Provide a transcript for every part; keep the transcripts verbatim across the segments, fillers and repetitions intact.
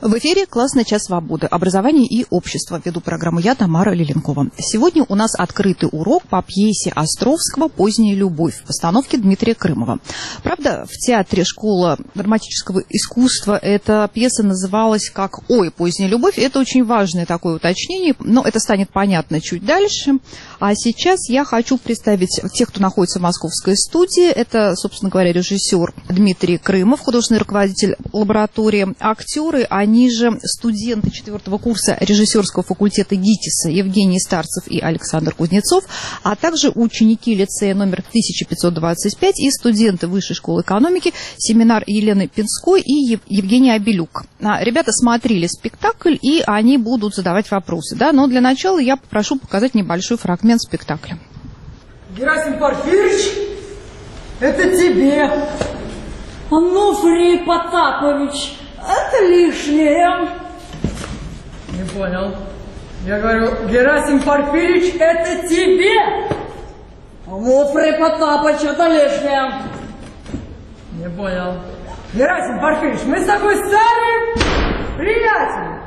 В эфире «Классный час свободы. Образование и общество». Веду программу я, Тамара Лиленкова. Сегодня у нас открытый урок по пьесе Островского «Поздняя любовь» в постановке Дмитрия Крымова. Правда, в театре «Школа драматического искусства» эта пьеса называлась как «Ой, поздняя любовь». Это очень важное такое уточнение, но это станет понятно чуть дальше. А сейчас я хочу представить тех, кто находится в московской студии. Это, собственно говоря, режиссер Дмитрий Крымов, художественный руководитель лаборатории, актеры, они Они же студенты четвертого курса режиссерского факультета ГИТИСа Евгений Старцев и Александр Кузнецов, а также ученики лицея номер тысяча пятьсот двадцать пять и студенты Высшей школы экономики, семинар Елены Пинской и Евгений Абелюк. Ребята смотрели спектакль, и они будут задавать вопросы. Да? Но для начала я попрошу показать небольшой фрагмент спектакля. Герасим Порфирьевич, это тебе. Ануфрий Потапович, это лишнее. Не понял. Я говорю, Герасим Порфирьевич, это тебе. Ануфрий Потапович, это лишнее. Не понял. Герасим Порфирьевич, мы с тобой стали приятели.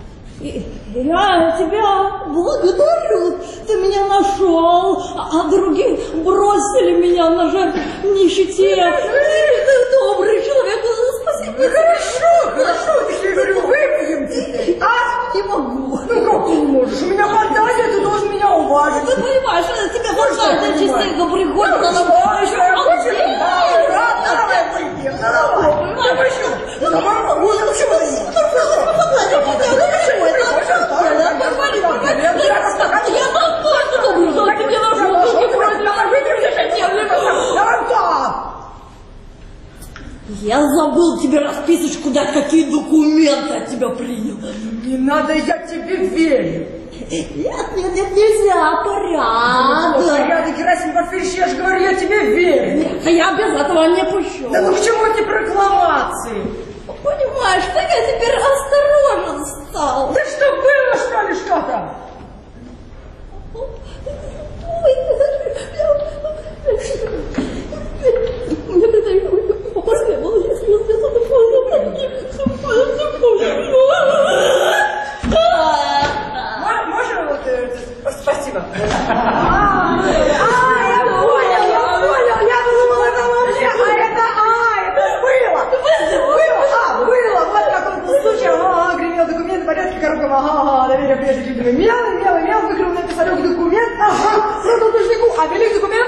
Я тебя благодарю, ты меня нашел, а другие бросили меня на жертву нищете. Ты добрый человек, спасибо. Ну, хорошо, хорошо, ты же говорю, выпьем теперь. А? Не могу. Ну как ты не можешь? У меня фантазия, ты должен меня уважить. Ты понимаешь, тебе фантазия частенько приходит. Ну, давай, что я хочу? Давай, выпьем, давай. Ну, почему? Ну, давай, ну, почему? Я забыл тебе расписочку дать, какие документы от тебя принял. Не надо, я тебе верю. Нет, нет, нет, нельзя, порядок. Порядок, Герасим Порфирьевич, я же говорю, я тебе верю. Нет, я без этого не пущу. Да ну к чему эти прокламации? Понимаешь, так я теперь осторожен стал. Да что было, что ли, что там? Ой, мне это после было, если я Можно вот... Спасибо. А, я понял, я понял. Я думала, это вообще... А это... А, это было. Было, а, было. Вот в каком-то случае. Ага, гремел документ, порядке, коробка. Ага, доверие, прежде чем мел, мел, мел, выкрыл на писарек документ. Ага, сразу дождику. А велик документ?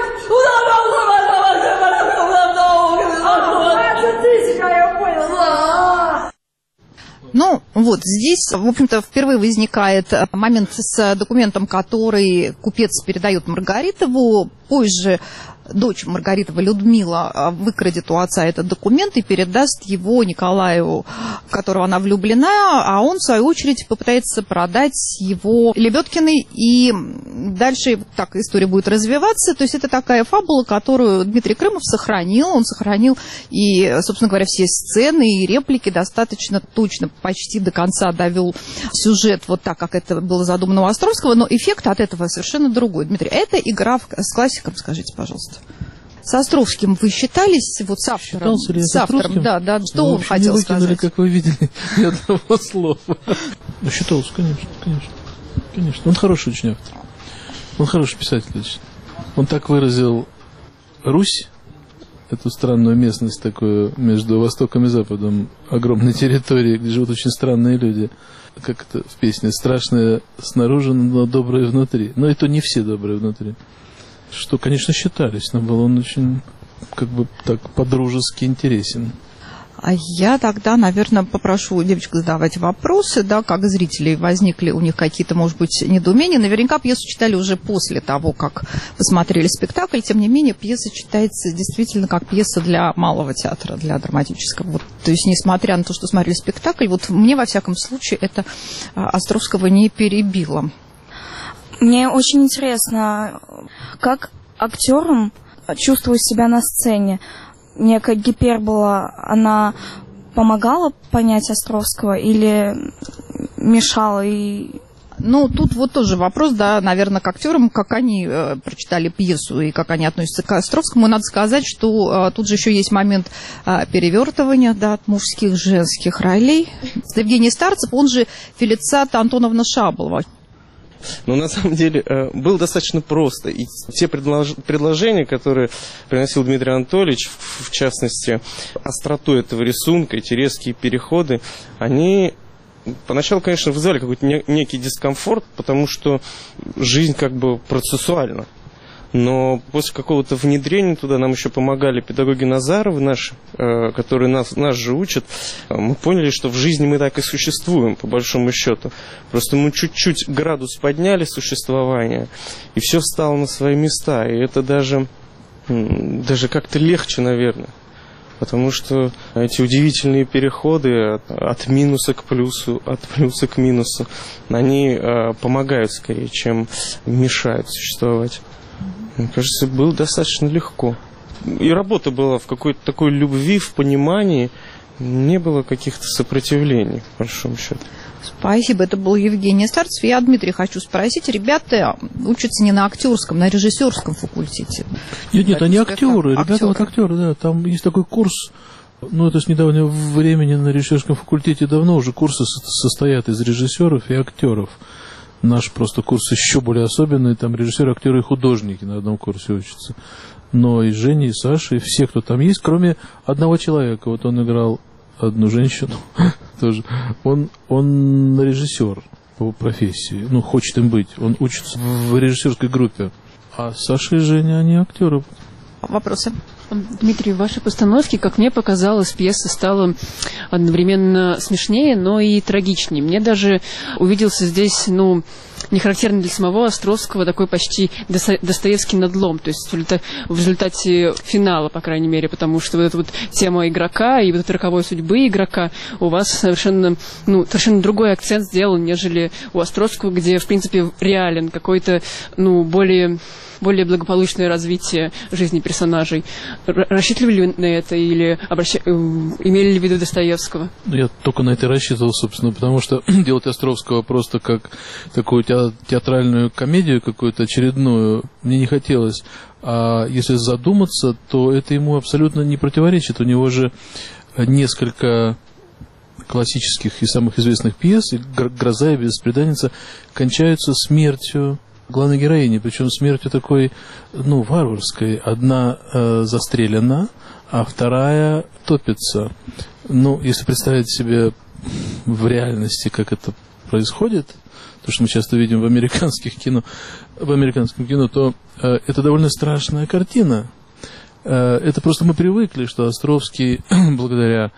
двадцать тысяч, а я понял. Ну, вот здесь, в общем-то, впервые возникает момент с документом, который купец передает Маргаритову. Позже дочь Маргаритова, Людмила, выкрадет у отца этот документ и передаст его Николаю, в которого она влюблена, а он, в свою очередь, попытается продать его Лебедкиной, и дальше так история будет развиваться. То есть это такая фабула, которую Дмитрий Крымов сохранил. Он сохранил и, собственно говоря, все сцены и реплики достаточно точно, почти до конца довел сюжет вот так, как это было задумано у Островского, но эффект от этого совершенно другой. Дмитрий, это игра в... с классиком, скажите, пожалуйста. С Островским вы считались вот с автором? Считался ли с автором, да, да. Что ну, он хотел не сказать? выкинули, как вы видели, ни одного слова. Ну, считался, конечно, конечно. Конечно. Он хороший очень автор. Он хороший писатель, точно. Он так выразил Русь, эту странную местность такую между Востоком и Западом, огромной территории, где живут очень странные люди. Как это в песне? Страшное снаружи, но доброе внутри. Но это не все добрые внутри. Что, конечно, считались, но был он очень, как бы, так, по-дружески интересен. А я тогда, наверное, попрошу девочек задавать вопросы, да, как зрители, возникли у них какие-то, может быть, недоумения. Наверняка пьесу читали уже после того, как посмотрели спектакль. Тем не менее, пьеса читается действительно как пьеса для малого театра, для драматического. Вот, то есть, несмотря на то, что смотрели спектакль, вот мне, во всяком случае, это Островского не перебило. Мне очень интересно, как актерам чувствовать себя на сцене. Некая гипербола, она помогала понять Островского или мешала? И... Ну, тут вот тоже вопрос, да, наверное, к актерам, как они э, прочитали пьесу и как они относятся к Островскому. Надо сказать, что э, тут же еще есть момент э, перевертывания, да, от мужских женских ролей. Евгений Старцев, он же Фелицита Антоновна Шаболова. Но на самом деле было достаточно просто. И те предлож... предложения, которые приносил Дмитрий Анатольевич, в частности, остроту этого рисунка, эти резкие переходы, они поначалу, конечно, вызывали какой-то некий дискомфорт, потому что жизнь как бы процессуальна. Но после какого-то внедрения туда нам еще помогали педагоги Назаровы наши, которые нас, нас же учат. Мы поняли, что в жизни мы так и существуем, по большому счету. Просто мы чуть-чуть градус подняли существования, и все встало на свои места. И это даже, даже как-то легче, наверное. Потому что эти удивительные переходы от, от минуса к плюсу, от плюса к минусу, они э, помогают скорее, чем мешают существовать. Мне кажется, было достаточно легко. И работа была в какой-то такой любви, в понимании. Не было каких-то сопротивлений, по большому счету. Спасибо. Это был Евгений Старцев. Я, Дмитрий, хочу спросить. Ребята учатся не на актерском, на режиссерском факультете. Нет, нет, они актеры. Ребята актеры. вот актеры, да. Там есть такой курс, ну, это с недавнего времени на режиссерском факультете давно уже курсы состоят из режиссеров и актеров. Наш просто курс еще более особенный, там режиссеры, актеры и художники на одном курсе учатся. Но и Женя, и Саша, и все, кто там есть, кроме одного человека. Вот он играл одну женщину тоже. Он, он режиссер по профессии, ну, хочет им быть. Он учится в режиссерской группе. А Саша и Женя, они актеры. Вопросы? Дмитрий, в вашей постановке, как мне показалось, пьеса стала одновременно смешнее, но и трагичнее. Мне даже увиделся здесь, ну, не характерный для самого Островского такой почти Достоевский надлом, то есть в результате финала, по крайней мере, потому что вот эта вот тема игрока и вот эта роковой судьбы игрока у вас совершенно, ну, совершенно другой акцент сделан, нежели у Островского, где, в принципе, реален какой-то, ну, более... более благополучное развитие жизни персонажей. Рассчитывали ли на это или обращ... имели ли в виду Достоевского? Я только на это рассчитывал, собственно, потому что делать Островского просто как такую театральную комедию какую-то очередную мне не хотелось. А если задуматься, то это ему абсолютно не противоречит. У него же несколько классических и самых известных пьес, и «Гроза» и «Бесприданница» кончаются смертью главной героини, причем смертью такой, ну, варварской. Одна э, застрелена, а вторая топится. Ну, если представить себе в реальности, как это происходит, то, что мы часто видим в американских кино, в американском кино, то э, это довольно страшная картина. Э, это просто мы привыкли, что Островский, благодаря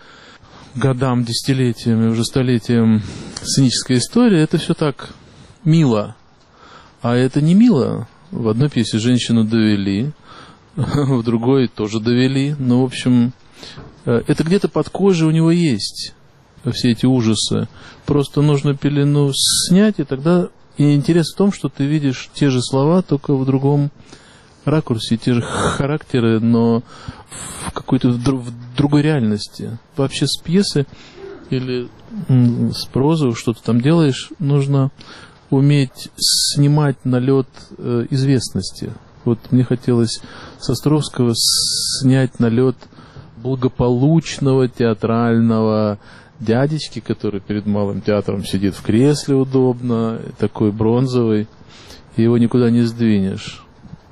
годам, десятилетиям и уже столетиям сценической истории, это все так мило. А это не мило. В одной пьесе женщину довели, в другой тоже довели. Но, в общем, это где-то под кожей у него есть, все эти ужасы. Просто нужно пелену снять, и тогда... И интерес в том, что ты видишь те же слова, только в другом ракурсе, те же характеры, но в какой-то в другой реальности. Вообще с пьесы или с прозой что-то там делаешь, нужно... уметь снимать налет э, известности. Вот мне хотелось с Островского снять налет благополучного театрального дядечки, который перед Малым театром сидит в кресле удобно, такой бронзовый, и его никуда не сдвинешь.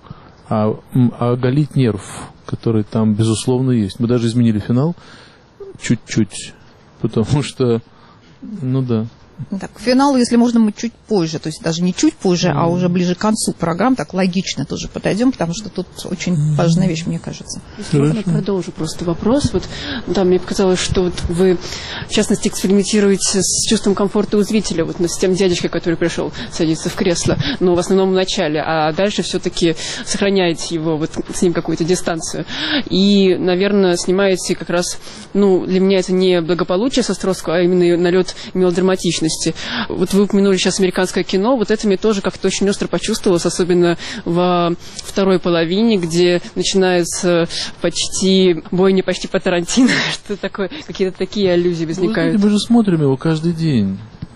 А, а оголить нерв, который там, безусловно, есть. Мы даже изменили финал чуть-чуть, потому что, ну да. Так, к финалу, если можно, мы чуть позже, то есть даже не чуть позже, mm-hmm. а уже ближе к концу программ, так логично тоже подойдем, потому что тут очень mm-hmm. важная вещь, мне кажется. Если можно, продолжу просто вопрос. Вот, да, мне показалось, что вот вы, в частности, экспериментируете с чувством комфорта у зрителя, вот с тем дядечкой, который пришел садиться в кресло, но в основном в начале, а дальше все-таки сохраняете его, вот с ним какую-то дистанцию. И, наверное, снимаете как раз, ну, для меня это не благополучие с Островского, а именно налет мелодраматичности. Вот вы упомянули сейчас американское кино, вот это мне тоже как-то очень остро почувствовалось, особенно во второй половине, где начинается почти бойня почти по Тарантино, что такое, какие-то такие аллюзии возникают. Мы же смотрим его каждый день.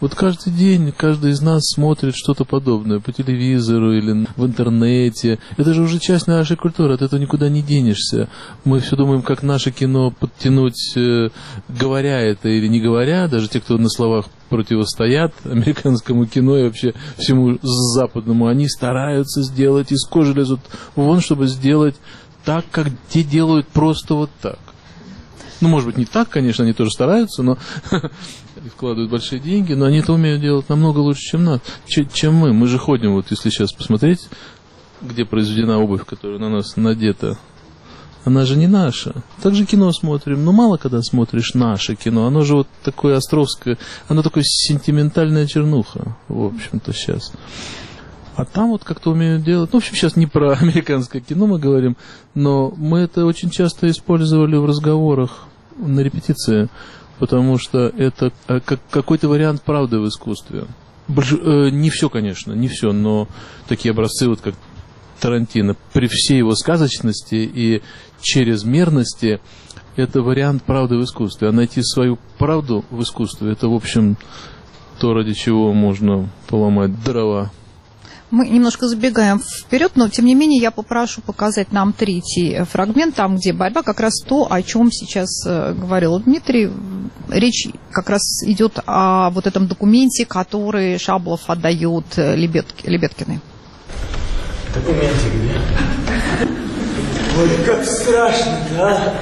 Вот каждый день каждый из нас смотрит что-то подобное по телевизору или в интернете. Это же уже часть нашей культуры, от этого никуда не денешься. Мы все думаем, как наше кино подтянуть, э, говоря это или не говоря, даже те, кто на словах противостоят американскому кино и вообще всему западному, они стараются сделать, из кожи лезут вон, чтобы сделать так, как те делают просто вот так. Ну, может быть, не так, конечно, они тоже стараются, но вкладывают большие деньги, но они это умеют делать намного лучше, чем нас, чем мы. Мы же ходим, вот если сейчас посмотреть, где произведена обувь, которая на нас надета, она же не наша. Также кино смотрим, но мало когда смотришь наше кино, оно же вот такое островское, оно такое сентиментальная чернуха, в общем-то, сейчас. А там вот как-то умеют делать. Ну, в общем, сейчас не про американское кино мы говорим, но мы это очень часто использовали в разговорах на репетиции, потому что это как какой-то вариант правды в искусстве. Больш... Не все, конечно, не все, но такие образцы, вот как Тарантино, при всей его сказочности и чрезмерности, это вариант правды в искусстве. А найти свою правду в искусстве, это, в общем, то, ради чего можно поломать дрова. Мы немножко забегаем вперед, но тем не менее я попрошу показать нам третий фрагмент, там, где борьба, как раз то, о чем сейчас говорил Дмитрий. Речь как раз идет о вот этом документе, который Шаблов отдает Лебедки, Лебедкиной. Документик где? Ой, как страшно-то, а?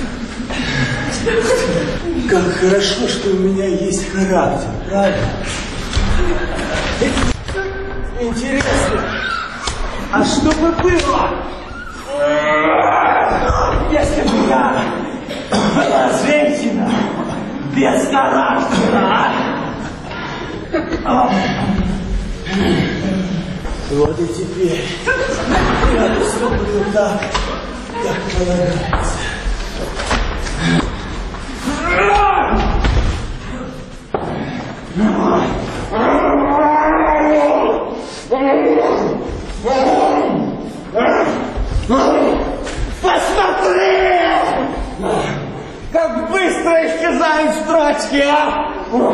Как хорошо, что у меня есть характер, правда? Интересно, а что бы было, если бы я была женщина без характера? А? Вот и теперь я поступлю так, как полагается. Посмотри, как быстро исчезают строчки, а!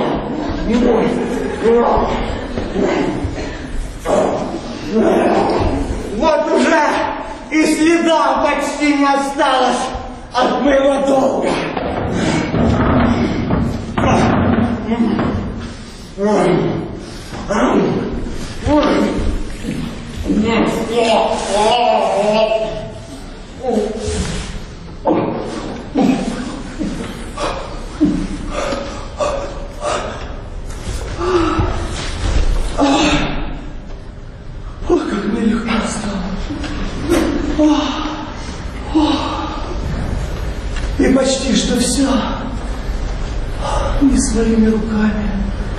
Вот уже и следа почти не осталось от моего долга. Ох, как мне легко стало. И почти что все не своими руками.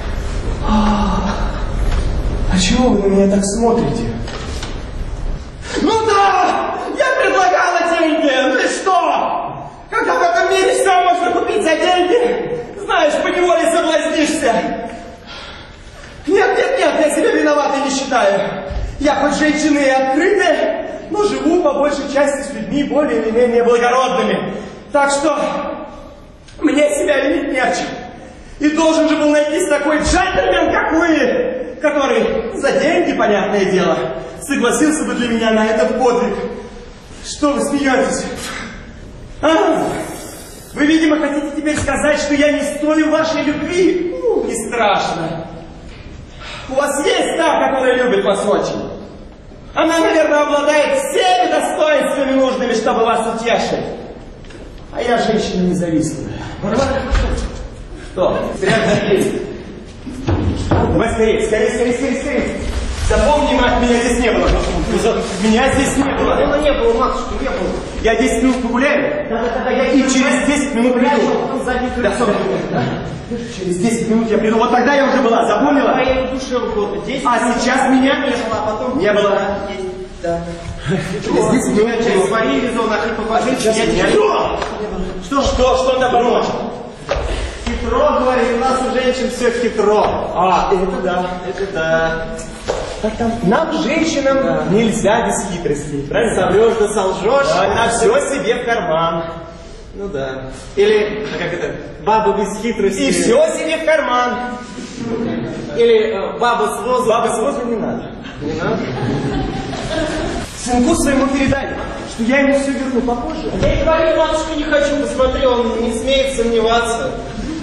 А чего вы на меня так смотрите? Ну да, я предлагала деньги, ну и что? Когда в этом мире все можно купить за деньги, знаешь, поневоле соблазнишься. Нет, нет, нет, я себя виноватой не считаю. Я хоть женщина и открытая, но живу по большей части с людьми более или менее благородными. Так что мне себя винить не в чем. И должен же был найтись такой джентльмен, как вы, который за деньги, понятное дело, согласился бы для меня на этот подвиг. Что вы смеетесь? А? Вы, видимо, хотите теперь сказать, что я не стою вашей любви? Ну, не страшно. У вас есть та, которая любит вас очень. Она, наверное, обладает всеми достоинствами нужными, чтобы вас утешить. А я женщина независимая. Что? Зря надеюсь. Давай скорее, скорее, скорее, скорее, скорее. Запомни, мать, меня здесь не было. Меня здесь не было. Меня не было, матушка, не было. Я десять минут погуляю, да, да, да, я и через десять минут приду. Да, да. Через десять минут я приду. Вот тогда я уже была, запомнила? А я в душе угодно. А сейчас меня не было, а потом не было. Да. Через десять минут, через свои резоны, а ты попадешь, я не... Что? Что? Что? Что добро? Хитро, говорит, у нас у женщин все хитро. А, это да, это да. Так там, нам, женщинам, да, нельзя без хитрости. Правильно? Соврешь да солжешь, да, на все себе в карман. Ну да. Или, как это, баба без хитрости. И все себе в карман. Или э, баба с возом. Баба с возом не надо. Не надо? Сынку своему передали, что я ему все верну попозже. Я и говорю, матушка, не хочу, посмотри, он не смеет сомневаться.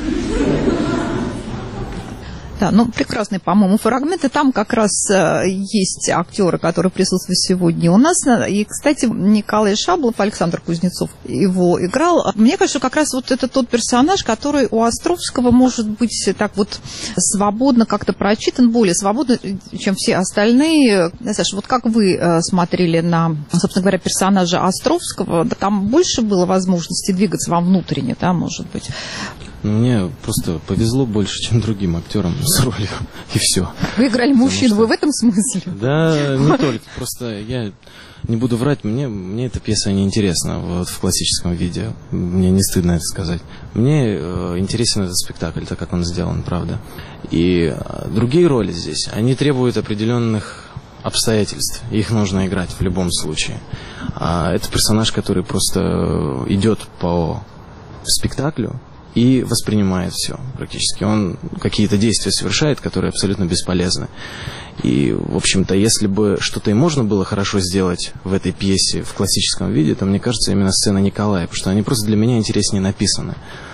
Да, ну, прекрасные, по-моему, фрагменты. Там как раз э, есть актеры, которые присутствуют сегодня у нас. И, кстати, Николай Шаблов, Александр Кузнецов его играл. Мне кажется, как раз вот это тот персонаж, который у Островского может быть так вот свободно как-то прочитан, более свободно, чем все остальные. Саша, вот как вы э, смотрели на, собственно говоря, персонажа Островского? Да, там больше было возможности двигаться вам внутренне, да, может быть? Мне просто повезло больше, чем другим актерам с ролью, и все. Вы играли мужчину, что... вы в этом смысле? Да, не только. Просто я не буду врать, мне, мне эта пьеса не интересна вот, в классическом виде. Мне не стыдно это сказать. Мне э, интересен этот спектакль, так как он сделан, правда. И э, другие роли здесь, они требуют определенных обстоятельств. Их нужно играть в любом случае. А это персонаж, который просто идет по спектаклю и воспринимает все практически. Он какие-то действия совершает, которые абсолютно бесполезны. И, в общем-то, если бы что-то и можно было хорошо сделать в этой пьесе в классическом виде, то, мне кажется, именно сцена Николая, потому что они просто для меня интереснее написаны.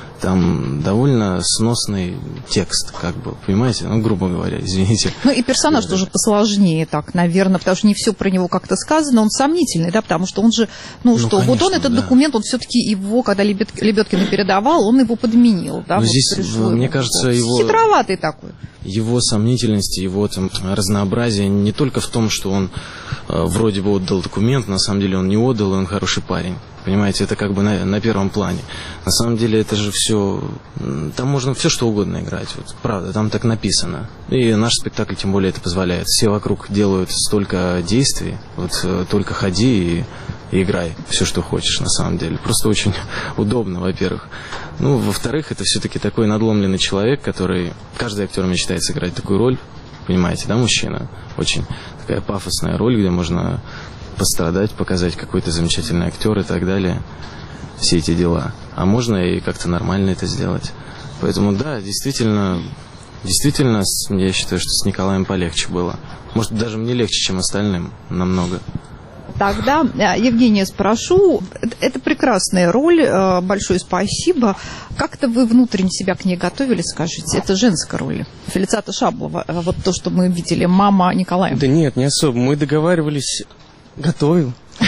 Там довольно сносный текст, как бы, понимаете? Ну, грубо говоря, извините. Ну, и персонаж тоже посложнее, так, наверное, потому что не все про него как-то сказано, он сомнительный, да, потому что он же, ну, ну что, конечно, вот он этот да. документ, он все-таки его, когда Лебед... Лебедкин передавал, он его подменил, да. Вот здесь, мне кажется, его... Хитроватый такой. Его сомнительность, его там разнообразие не только в том, что он э, вроде бы отдал документ, на самом деле он не отдал, и он хороший парень. Понимаете, это как бы на, на первом плане. На самом деле это же все... Там можно все что угодно играть. Вот, правда, там так написано. И наш спектакль тем более это позволяет. Все вокруг делают столько действий. Вот только ходи и, и играй все, что хочешь на самом деле. Просто очень удобно, во-первых. Ну, во-вторых, это все-таки такой надломленный человек, который... Каждый актер мечтает сыграть такую роль. Понимаете, да, мужчина? Очень такая пафосная роль, где можно... пострадать, показать, какой ты замечательный актер и так далее. Все эти дела. А можно и как-то нормально это сделать. Поэтому, да, действительно, действительно, я считаю, что с Николаем полегче было. Может, даже мне легче, чем остальным, намного. Тогда, Евгения, спрошу, это прекрасная роль, большое спасибо. Как-то вы внутренне себя к ней готовили, скажите? Это женская роль. Фелицата Шаблова, вот то, что мы видели, мама Николая. Да нет, не особо. Мы договаривались... Готовил.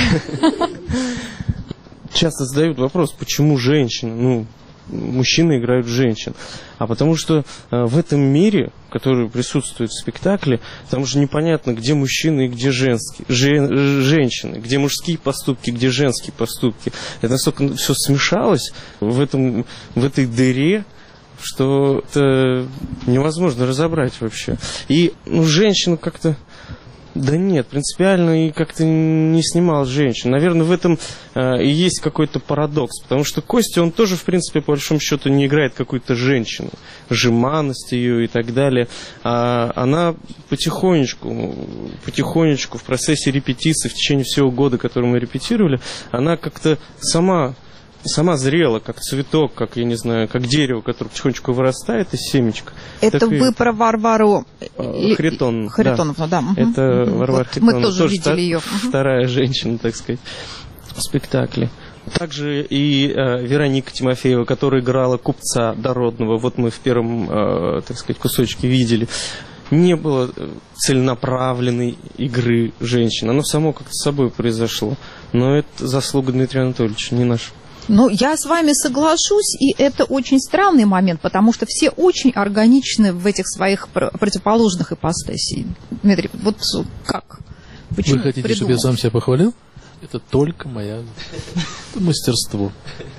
Часто задают вопрос, почему женщины, ну, мужчины играют женщин. А потому что э, в этом мире, который присутствует в спектакле, там уже непонятно, где мужчины и где женские, жен, женщины, где мужские поступки, где женские поступки. Это настолько все смешалось в, этом, в этой дыре, что это невозможно разобрать вообще. И ну, женщину как-то... Да нет, принципиально и как-то не снимал женщин. Наверное, в этом э, и есть какой-то парадокс, потому что Костя, он тоже, в принципе, по большому счету не играет какую-то женщину, жеманность ее и так далее. А она потихонечку, потихонечку в процессе репетиции, в течение всего года, который мы репетировали, она как-то сама... Сама зрела, как цветок, как, я не знаю, как дерево, которое потихонечку вырастает из семечка. Это так вы и... про Варвару Харитоновну, Харитоновну, да. да. Это угу. Варвара вот. Харитоновна. Мы тоже, тоже видели та... ее. Вторая женщина, так сказать, в спектакле. Также и э, Вероника Тимофеева, которая играла купца дородного. Вот мы в первом, э, так сказать, кусочке видели. Не было целенаправленной игры женщин. Оно само как-то с собой произошло. Но это заслуга Дмитрия Анатольевича, не наша. Ну, я с вами соглашусь, и это очень странный момент, потому что все очень органичны в этих своих противоположных ипостасей. Дмитрий, вот как? Почему Вы хотите, придумал? Чтобы я сам себя похвалил? Это только моя это мастерство.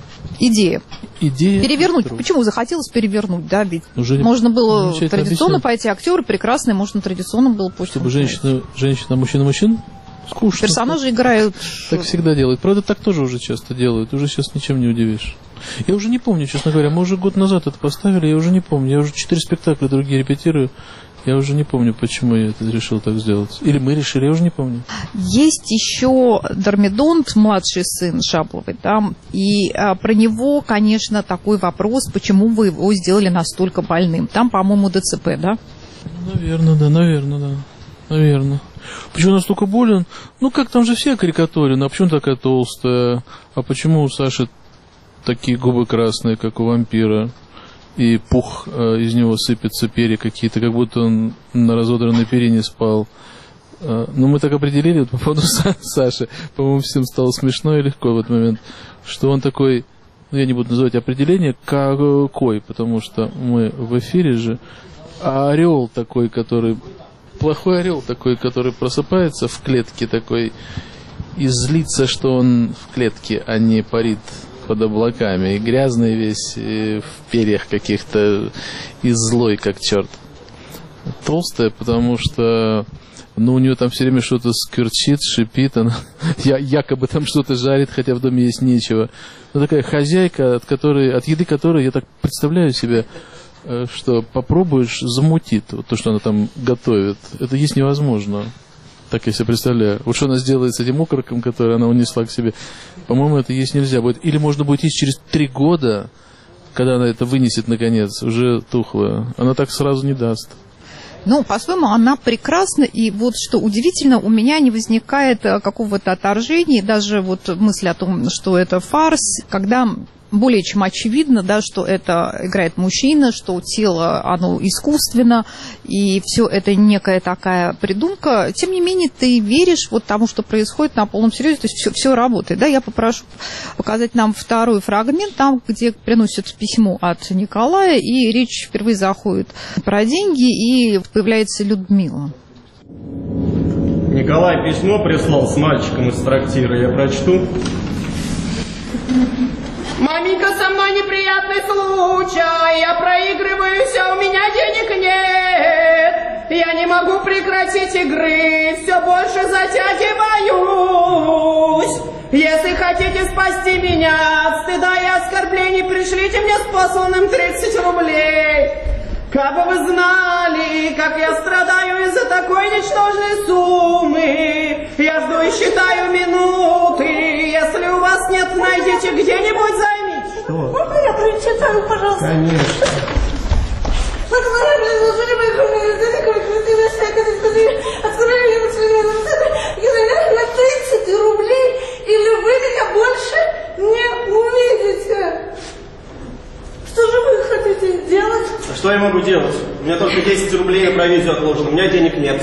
Идея. Идея. Перевернуть. Актеру. Почему захотелось перевернуть, да? Ведь Уже можно было традиционно объяснять. Пойти, актеры прекрасные, можно традиционно было пусть. Чтобы женщина, женщина, мужчина, мужчина? Скучно. Персонажи играют... Так всегда делают. Правда, так тоже уже часто делают. Уже сейчас ничем не удивишь. Я уже не помню, честно говоря. Мы уже год назад это поставили, я уже не помню. Я уже четыре спектакля другие репетирую. Я уже не помню, почему я это решил так сделать. Или мы решили, я уже не помню. Есть еще Дормидонт, младший сын Шабловой, да, и а, про него, конечно, такой вопрос, почему вы его сделали настолько больным. Там, по-моему, ДЦП, да? Наверное, да, наверное, да. Наверное. Почему он настолько болен? Ну, как там же все карикатурены. А почему такая толстая? А почему у Саши такие губы красные, как у вампира? И пух э, из него сыпятся, перья какие-то, как будто он на разодранной перине спал. Э, ну, мы так определили вот, по поводу Саши. По-моему, всем стало смешно и легко в этот момент, что он такой, ну, я не буду называть определение, какой, потому что мы в эфире же. А орел такой, который... Плохой орел такой, который просыпается в клетке такой и злится, что он в клетке, а не парит под облаками. И грязный весь, и в перьях каких-то, и злой, как черт. Толстая, потому что, ну, у нее там все время что-то скверчит, шипит, она я, якобы там что-то жарит, хотя в доме есть нечего. Ну, такая хозяйка, от которой, от еды которой я так представляю себе, что попробуешь, замутит вот то, что она там готовит. Это есть невозможно. Так я себе представляю. Вот что она сделает с этим окороком, который она унесла к себе, по-моему, это есть нельзя будет. Или можно будет есть через три года, когда она это вынесет наконец, уже тухлая. Она так сразу не даст. Ну, по-своему, она прекрасна, и вот что удивительно, у меня не возникает какого-то отторжения, даже вот мысль о том, что это фарс, когда более чем очевидно, да, что это играет мужчина, что тело, оно искусственно, и все это некая такая придумка. Тем не менее, ты веришь вот тому, что происходит на полном серьезе, то есть все, все работает. Да? Я попрошу показать нам второй фрагмент, там, где приносят письмо от Николая, и речь впервые заходит про деньги, и появляется Людмила. Николай письмо прислал с мальчиком из трактира, я прочту. Маменька, со мной неприятный случай, я проигрываюсь, а у меня денег нет. Я не могу прекратить игры, все больше затягиваюсь. Если хотите спасти меня от стыда и оскорблений, пришлите мне с посланным тридцать рублей. Как бы вы знали, как я страдаю из-за такой ничтожной суммы. Я жду и считаю минуты. Если у вас нет, найдите где-нибудь, займите. Что? Можно я прочитаю, пожалуйста? Конечно. На тридцать рублей, или вы меня больше не увидите. Что же вы хотите делать? А что я могу делать? У меня только десять рублей на провизию отложено, у меня денег нет.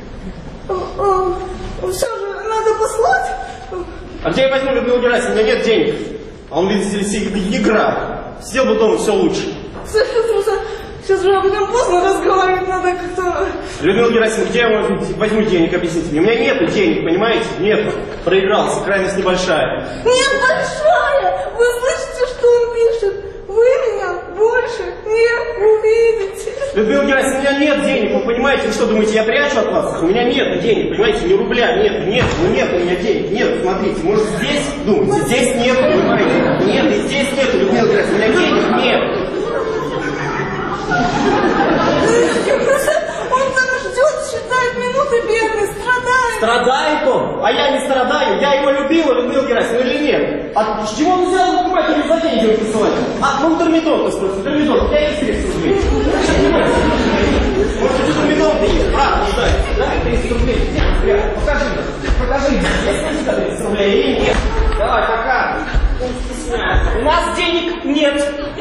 Все же надо послать. А где я возьму Людмилу Герасимовну? У меня нет денег. А он, видите ли, игра. Сидел бы дома, все лучше. Сейчас же об этом поздно разговаривать, надо как-то... Людмила Герасимовна, где я возьму денег, объясните мне? У меня нету денег, понимаете? Нету. Проигрался, крайность небольшая. Нет, большая! Вы слышите, что он пишет? Вы меня больше не увидите. Людмила Герасимовна, у меня нет денег, вы понимаете? Вы что, думаете, я прячу от вас? У меня нет денег, понимаете? Ни рубля нет, нет, ну нет у меня денег, нет, смотрите. Может, здесь, думаете, здесь нет, понимаете? Нет, и здесь нет, Людмила Герасимовна, у меня денег нет. Он там ждет, считает минуты, бедный, страдает. Страдает он? А я не страдаю. Я его любила, Людмила Герасимовна, или нет? А с чего он взял покупателей за деньги его присылать? А, ну, термидор-то спросил, термидор, у тебя есть тридцать рублей? Может, это термидор-то есть? Правда, не знаю. Да, тридцать рублей. Покажи мне, покажи мне, есть тридцать рублей или нет? Давай, пока. У нас денег нет.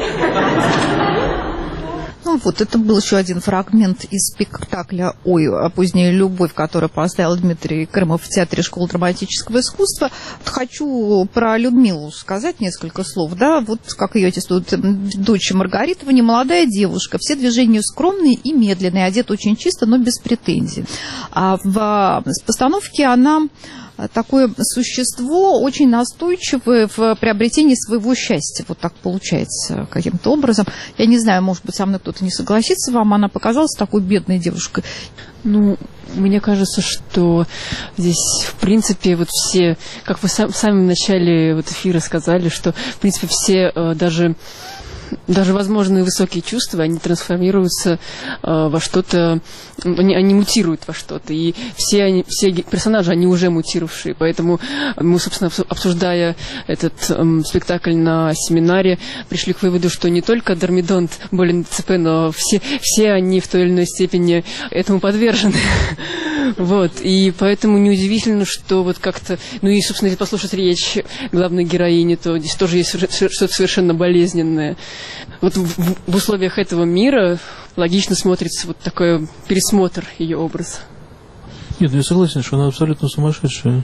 Ну вот, это был еще один фрагмент из спектакля «Ой, поздняя любовь», который поставил Дмитрий Крымов в Театре школы драматического искусства. Хочу про Людмилу сказать несколько слов. Да, вот как ее аттестуют, дочь Маргаритова, немолодая девушка, все движения скромные и медленные, одета очень чисто, но без претензий. А в постановке она такое существо очень настойчивое в приобретении своего счастья. Вот так получается каким-то образом. Я не знаю, может быть, со мной кто-то не согласится, вам она показалась такой бедной девушкой? Ну, мне кажется, что здесь, в принципе, вот все, как вы сам, в самом начале вот эфира сказали, что, в принципе, все э, даже даже возможные высокие чувства, они трансформируются э, во что-то, они, они мутируют во что-то. И все, они, все персонажи, они уже мутировавшие. Поэтому мы, собственно, обсуждая этот э, спектакль на семинаре, пришли к выводу, что не только Дормидонт болен ДЦП, но все, все они в той или иной степени этому подвержены. Вот. И поэтому неудивительно, что вот как-то... Ну и, собственно, если послушать речь главной героини, то здесь тоже есть что-то совершенно болезненное. Вот в, в условиях этого мира логично смотрится вот такой пересмотр ее образа. Нет, я согласен, что она абсолютно сумасшедшая.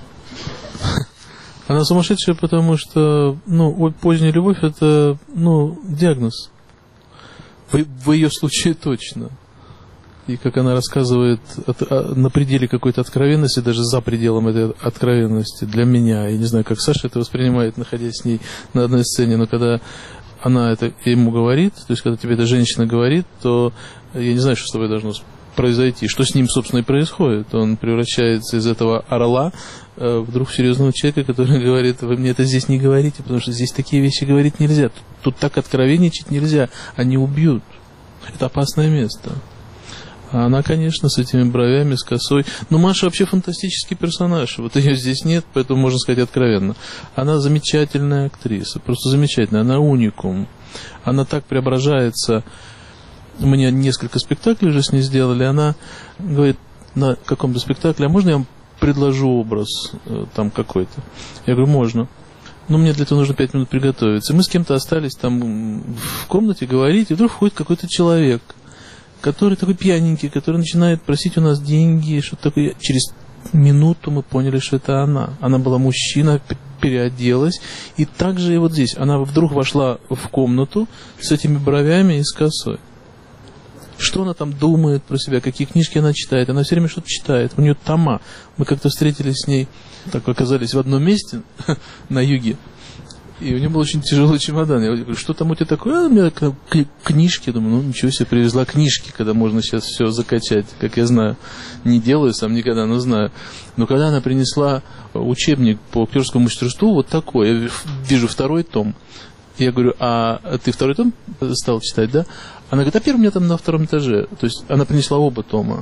Она сумасшедшая, потому что, ну, поздняя любовь – это, ну, диагноз. В, в ее случае точно. И как она рассказывает от, о, на пределе какой-то откровенности, даже за пределом этой откровенности для меня, я не знаю, как Саша это воспринимает, находясь с ней на одной сцене, но когда она это ему говорит, то есть когда тебе эта женщина говорит, то я не знаю, что с тобой должно произойти, что с ним, собственно, и происходит. Он превращается из этого орла э, вдруг в серьезного человека, который говорит: вы мне это здесь не говорите, потому что здесь такие вещи говорить нельзя, тут, тут так откровенничать нельзя, они убьют. Это опасное место. А она, конечно, с этими бровями, с косой. Но Маша вообще фантастический персонаж. Вот ее здесь нет, поэтому можно сказать откровенно. Она замечательная актриса, просто замечательная. Она уникум. Она так преображается. Мне несколько спектаклей уже с ней сделали. Она говорит на каком-то спектакле: а можно я вам предложу образ там какой-то? Я говорю: можно. Но мне для этого нужно пять минут приготовиться. Мы с кем-то остались там в комнате говорить, и вдруг входит какой-то человек, который такой пьяненький, который начинает просить у нас деньги, что-то такое. Через минуту мы поняли, что это она. Она была мужчина, переоделась. И также и вот здесь. Она вдруг вошла в комнату с этими бровями и с косой. Что она там думает про себя, какие книжки она читает. Она все время что-то читает. У нее тома. Мы как-то встретились с ней, так оказались в одном месте на юге. И у нее был очень тяжелый чемодан. Я говорю: что там у тебя такое? А, у меня книжки. Думаю, ну ничего себе, привезла книжки, когда можно сейчас все закачать. Как я знаю, не делаю сам никогда, но знаю. Но когда она принесла учебник по актерскому мастерству, вот такой, я вижу второй том. Я говорю: а ты второй том стал читать, да? Она говорит: а первый у меня там на втором этаже. То есть она принесла оба тома.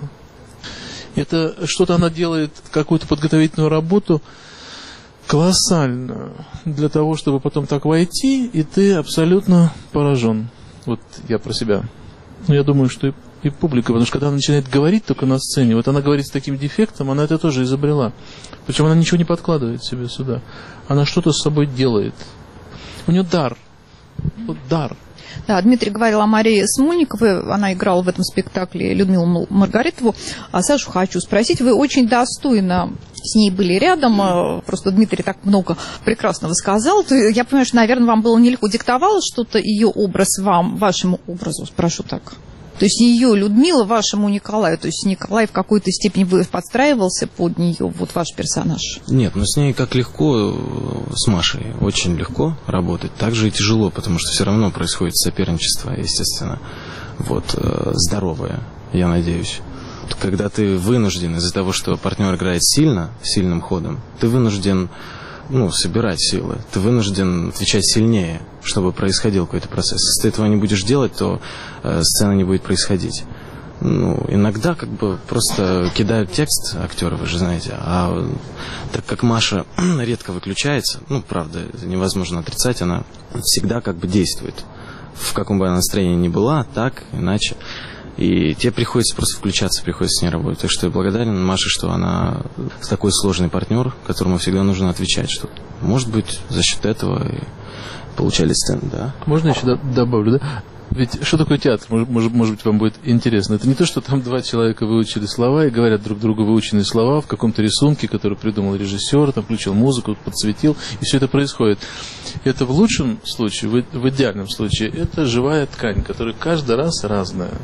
Это что-то она делает, какую-то подготовительную работу, колоссально, для того, чтобы потом так войти, и ты абсолютно поражен. Вот я про себя. Но я думаю, что и, и публика, потому что когда она начинает говорить только на сцене, вот она говорит с таким дефектом, она это тоже изобрела. Причем она ничего не подкладывает себе сюда. Она что-то с собой делает. У нее дар. Вот дар. Да, Дмитрий говорил о Марии Смольниковой, она играла в этом спектакле Людмилу Маргаритову. А Сашу хочу спросить, вы очень достойно с ней были рядом, просто Дмитрий так много прекрасного сказал. Я понимаю, что, наверное, вам было нелегко, диктовало что-то ее образ вам, вашему образу, спрошу так. То есть ее Людмила вашему Николаю, то есть Николай в какой-то степени подстраивался под нее, вот ваш персонаж? Нет, ну с ней как легко, с Машей очень легко работать, так же и тяжело, потому что все равно происходит соперничество, естественно, вот, здоровое, я надеюсь. Когда ты вынужден из-за того, что партнер играет сильно, сильным ходом, ты вынужден, ну, собирать силы, ты вынужден отвечать сильнее, чтобы происходил какой-то процесс. Если ты этого не будешь делать, то э, сцена не будет происходить. Ну, иногда как бы просто кидают текст актеры, вы же знаете, а так как Маша редко выключается, ну, правда, это невозможно отрицать, она всегда как бы действует. В каком бы она настроении ни была, так, иначе. И тебе приходится просто включаться, приходится с ней работать. Так что я благодарен Маше, что она такой сложный партнер, которому всегда нужно отвечать. Что, может быть, за счет этого и получали сцены, да. Можно еще добавлю, да? Ведь что такое театр? Может, может быть, вам будет интересно. Это не то, что там два человека выучили слова и говорят друг другу выученные слова в каком-то рисунке, который придумал режиссер, там включил музыку, подсветил, и все это происходит. Это в лучшем случае, в, в идеальном случае, это живая ткань, которая каждый раз разная.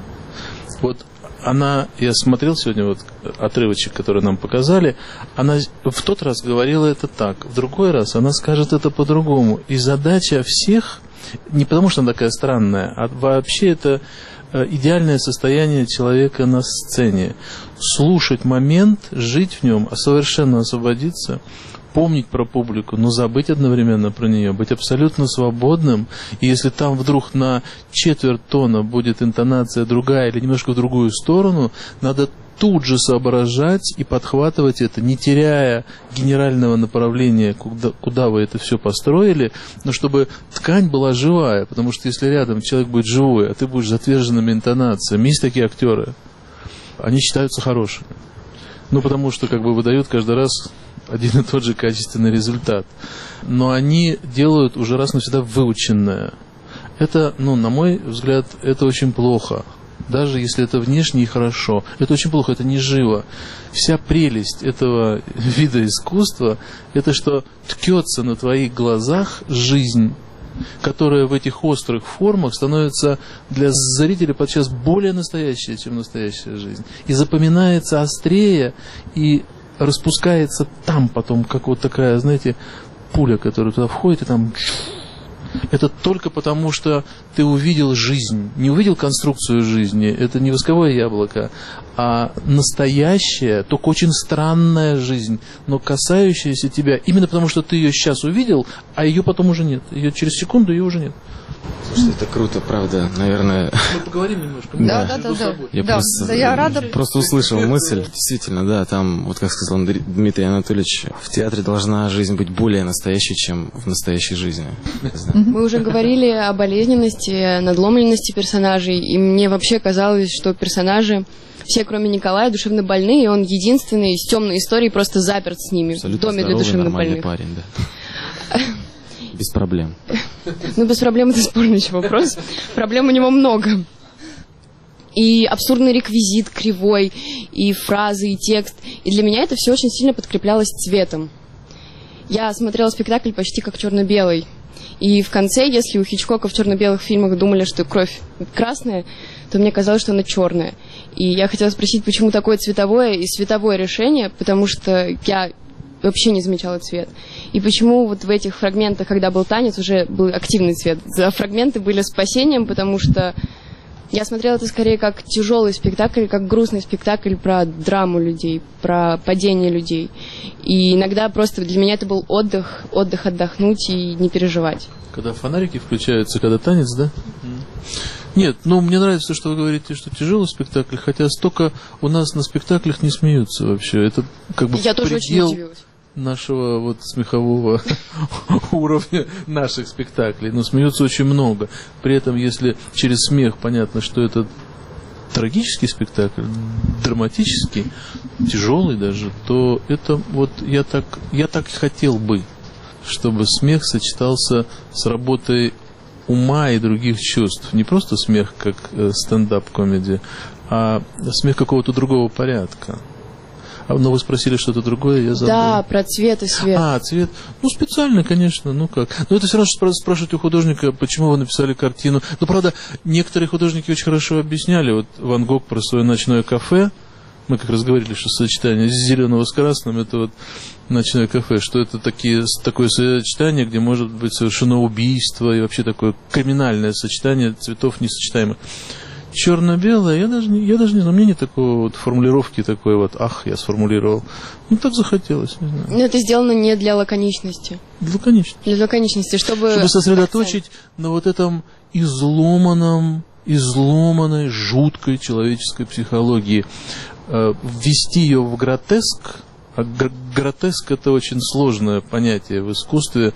Вот она, я смотрел сегодня вот отрывочек, который нам показали, она в тот раз говорила это так, в другой раз она скажет это по-другому. И задача всех, не потому что она такая странная, а вообще это идеальное состояние человека на сцене. Слушать момент, жить в нем, совершенно освободиться, помнить про публику, но забыть одновременно про нее, быть абсолютно свободным. И если там вдруг на четверть тона будет интонация другая или немножко в другую сторону, надо тут же соображать и подхватывать это, не теряя генерального направления, куда, куда вы это все построили, но чтобы ткань была живая, потому что если рядом человек будет живой, а ты будешь с отверженными интонациями, есть такие актеры, они считаются хорошими. Ну, потому что как бы выдают каждый раз один и тот же качественный результат. Но они делают уже раз навсегда выученное. Это, ну, на мой взгляд, это очень плохо. Даже если это внешне и хорошо. Это очень плохо, это не живо. Вся прелесть этого вида искусства, это что ткется на твоих глазах жизнь, которая в этих острых формах становится для зрителя подчас более настоящей, чем настоящая жизнь. И запоминается острее, и распускается там потом, как вот такая, знаете, пуля, которая туда входит, и там... Это только потому, что ты увидел жизнь. Не увидел конструкцию жизни. Это не восковое яблоко, а настоящая, только очень странная жизнь, но касающаяся тебя. Именно потому, что ты ее сейчас увидел, а ее потом уже нет. Ее через секунду ее уже нет. Слушайте, это круто, правда. Наверное... Мы поговорим немножко. Да, да, да, да. Я да, просто, да, я рада. Просто услышал мысль. Действительно, да, там, вот как сказал Дмитрий Анатольевич, в театре должна жизнь быть более настоящей, чем в настоящей жизни. Мы уже говорили о болезненности, надломленности персонажей, и мне вообще казалось, что персонажи, все, кроме Николая, душевно больны, и он единственный из темной истории просто заперт с ними абсолютно в доме здоровый, для душевно нормальный больных. парень, да. Без проблем. Ну, без проблем это спорный вопрос. Проблем у него много. И абсурдный реквизит кривой, и фразы, и текст. И для меня это все очень сильно подкреплялось цветом. Я смотрела спектакль почти как черно-белый. И в конце, если у Хичкока в черно-белых фильмах думали, что кровь красная, то мне казалось, что она черная. И я хотела спросить, почему такое цветовое и световое решение, потому что я вообще не замечала цвет. И почему вот в этих фрагментах, когда был танец, уже был активный цвет. А фрагменты были спасением, потому что я смотрела это скорее как тяжелый спектакль, как грустный спектакль про драму людей, про падение людей. И иногда просто для меня это был отдых, отдых отдохнуть и не переживать. Когда фонарики включаются, когда танец, да? Нет, ну мне нравится, что вы говорите, что тяжелый спектакль, хотя столько у нас на спектаклях не смеются вообще. Это как бы я тоже очень удивилась. Нашего вот смехового уровня наших спектаклей. Но смеются очень много. При этом, если через смех понятно, что это трагический спектакль, драматический, тяжелый даже, то это вот я так, я так и хотел бы, чтобы смех сочетался с работой ума и других чувств. Не просто смех, как э, стендап-комедия, а смех какого-то другого порядка. Но вы спросили что-то другое, я забыл. Да, про цвет и свет. А, цвет. Ну, специально, конечно, ну как. Но это все равно, что спрашивать у художника, почему вы написали картину. Ну, правда, некоторые художники очень хорошо объясняли. Вот Ван Гог про свое ночное кафе. Мы как раз говорили, что сочетание зеленого с красным, это вот ночное кафе, что это такие, такое сочетание, где может быть совершено убийство и вообще такое криминальное сочетание цветов несочетаемых. Черно-белое, я даже, не, я даже не знаю, у меня нет такой вот формулировки такой вот, ах, я сформулировал. Ну, так захотелось, не знаю. Но это сделано не для лаконичности. Для лаконичности. Для лаконичности, чтобы... Чтобы сосредоточить на вот этом изломанном, изломанной, жуткой человеческой психологии. Ввести ее в гротеск, а гротеск это очень сложное понятие в искусстве,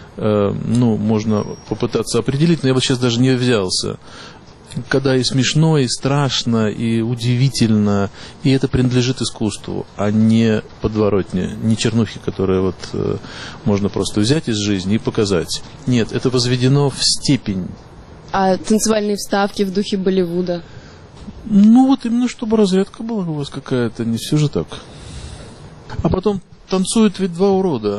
ну, можно попытаться определить, но я вот сейчас даже не взялся. Когда и смешно, и страшно, и удивительно, и это принадлежит искусству, а не подворотне, не чернухи, которые вот э, можно просто взять из жизни и показать. Нет, это возведено в степень. А танцевальные вставки в духе Болливуда? Ну вот именно, чтобы разрядка была у вас какая-то, не все же так. А потом танцуют ведь два урода.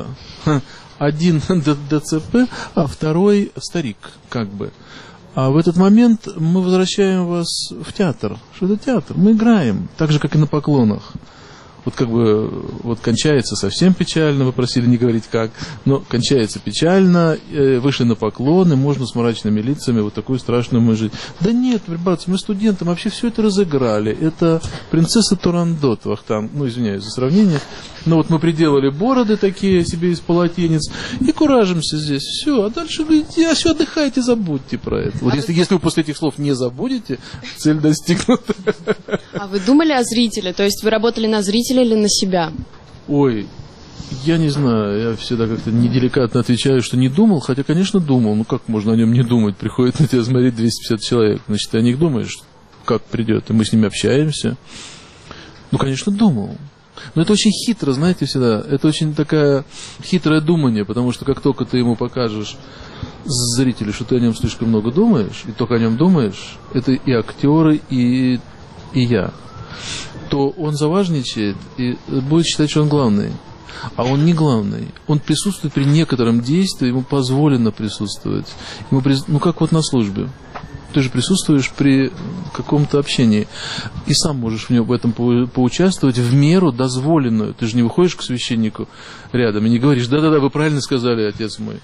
Один ДЦП, а второй старик, как бы. А в этот момент мы возвращаем вас в театр. Что это театр? Мы играем, так же, как и на поклонах. Вот как бы вот кончается совсем печально, вы просили не говорить как, но кончается печально, э, вышли на поклон, и можно с мрачными лицами вот такую страшную мы жить. Да нет, ребята, мы студенты, мы вообще все это разыграли. Это принцесса Турандот, Вахтанг, ну извиняюсь за сравнение, но вот мы приделали бороды такие себе из полотенец и куражимся здесь. Все, а дальше говорите, а все, отдыхайте, забудьте про это. Вот а если, вы... если вы после этих слов не забудете, цель достигнута. А вы думали о зрителе? То есть вы работали на зрителя или на себя? Ой, я не знаю, я всегда как-то неделикатно отвечаю, что не думал, хотя, конечно, думал. Ну как можно о нем не думать? Приходит на тебя смотреть двести пятьдесят человек. Значит, ты о них думаешь, как придет, и мы с ними общаемся. Ну, конечно, думал. Но это очень хитро, знаете, всегда. Это очень такая хитрое думание, потому что как только ты ему покажешь зрителю, что ты о нем слишком много думаешь, и только о нем думаешь, это и актеры, и, и я, то он заважничает и будет считать, что он главный. А он не главный. Он присутствует при некотором действии, ему позволено присутствовать. Ему при... Ну, как вот на службе. Ты же присутствуешь при каком-то общении. И сам можешь в нем в этом поучаствовать в меру дозволенную. Ты же не выходишь к священнику рядом и не говоришь: да-да-да, вы правильно сказали, отец мой.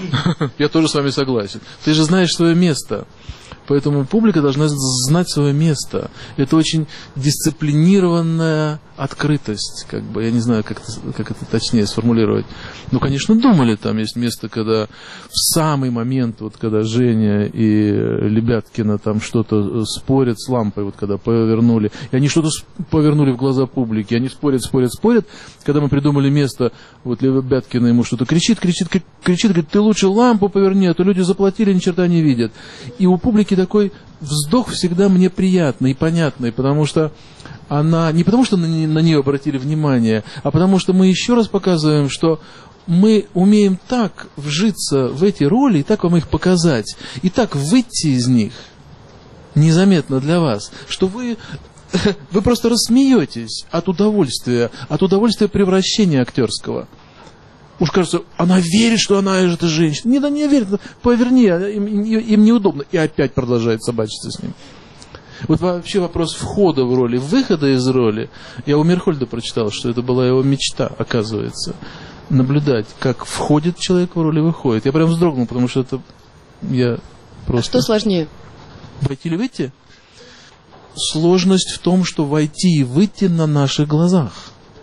Я тоже с вами согласен. Ты же знаешь свое место. Поэтому публика должна знать свое место. Это очень дисциплинированная открытость, как бы, я не знаю, как это, как это точнее сформулировать. Ну, конечно, думали, там есть место, когда в самый момент, вот когда Женя и Лебяткина там что-то спорят с лампой, вот когда повернули, и они что-то повернули в глаза публики, они спорят, спорят, спорят. Когда мы придумали место, вот Лебяткина ему что-то кричит, кричит, кричит, говорит: ты лучше лампу поверни, а то люди заплатили, ни черта не видят. И у публики такой вздох всегда мне приятный и понятный, потому что она, не потому что на, на нее обратили внимание, а потому что мы еще раз показываем, что мы умеем так вжиться в эти роли, и так вам их показать, и так выйти из них незаметно для вас, что вы, вы просто рассмеетесь от удовольствия, от удовольствия превращения актерского. Уж кажется, она верит, что она эта женщина. Не, да не верит, поверни, им, им неудобно. И опять продолжает собачиться с ним. Вот вообще вопрос входа в роли, выхода из роли. Я у Мирхольда прочитал, что это была его мечта, оказывается. Наблюдать, как входит человек в роль и выходит. Я прям вздрогнул, потому что это я просто... А что сложнее? Войти или выйти? Сложность в том, что войти и выйти на наших глазах.